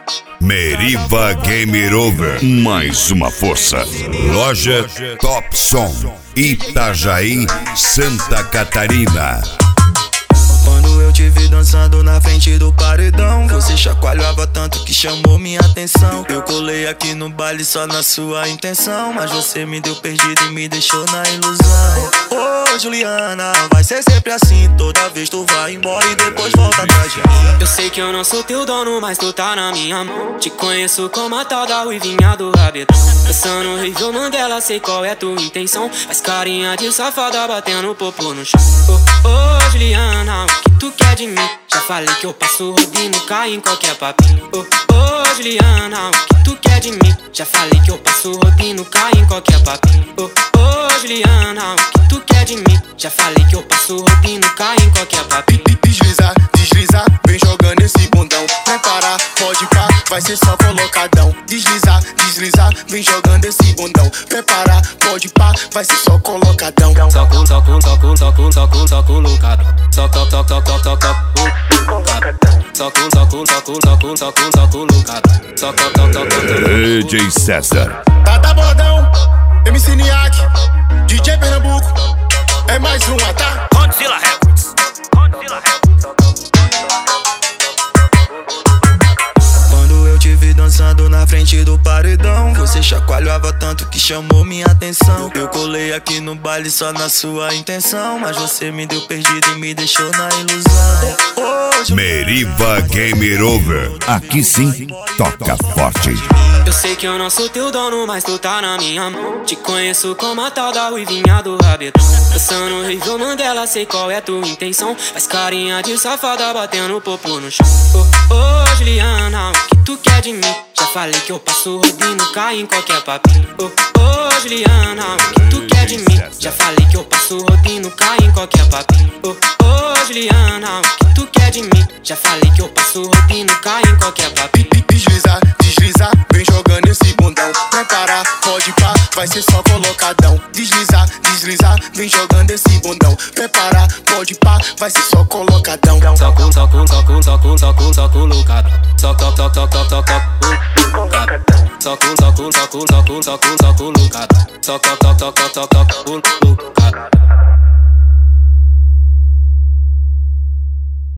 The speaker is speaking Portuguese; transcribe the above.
Meriva Game Over, mais uma força. Loja Top Som, Itajaí, Santa Catarina. Quando eu te vi dançando na frente do paredão, você chacoalhava tanto que chamou minha atenção. Eu colei aqui no baile só na sua intenção, mas você me deu perdido e me deixou na ilusão. Ô Juliana, vai ser sempre assim. Toda vez tu vai embora e depois volta atrás de mim. Eu sei que eu não sou teu dono, mas tu tá na minha mão. Te conheço como a tal da ruivinha do rabetão. Dançando Rível Mandela, sei qual é tua intenção. Faz carinha de safada batendo popô no chão. Ô Juliana, o que tu quer de mim? Já falei que eu passo rodinho, cai em qualquer papinho. Ô Juliana, o que tu quer de mim? Já falei que eu passo rodinho, cai em qualquer papinho. Ô Juliana, o que tu quer de mim? Já falei que eu passo rodinho, cai em qualquer papinho. Deslizar, deslizar, vem jogando esse bundão. Prepara, pode pá, vai ser só colocadão. Deslizar, deslizar, vem jogando esse bundão. Prepara, pode pá, vai ser só colocadão. Soco lucado. Soco lucado. DJ César. Tá bordão, MC Niak, DJ Pernambuco. É mais uma, tá? Godzilla Records. Quando eu te vi dançando na frente do paredão, você chacoalhava tanto que chamou minha atenção. Eu colei aqui no baile só na sua intenção, mas você me deu perdido e me deixou na ilusão. Meriva Game Over, aqui sim, toca forte. Eu sei que eu não sou teu dono, mas tu tá na minha mão. Te conheço como a tal da ruivinha do rabetão. Dançando Rível Mandela, sei qual é tua intenção. Faz carinha de safada batendo popô no chão. Ô Juliana, o que tu quer de mim? Já falei que eu passo rodinho, cai em qualquer papinho. Ô Juliana, o que tu quer de mim? Já falei que eu passo rodinho, cai em qualquer papinho. Ô Juliana, o que tu quer de mim? Já falei que eu passo rodinho, cai em qualquer papinho. Deslizar, deslizar, vem jogando esse bundão. Prepara, pode pá, vai ser só colocadão. Deslizar, deslizar, vem jogando esse bundão. Prepara, pode pá, vai ser só colocadão. Soco lucado. Soco lucado. Soco lucado.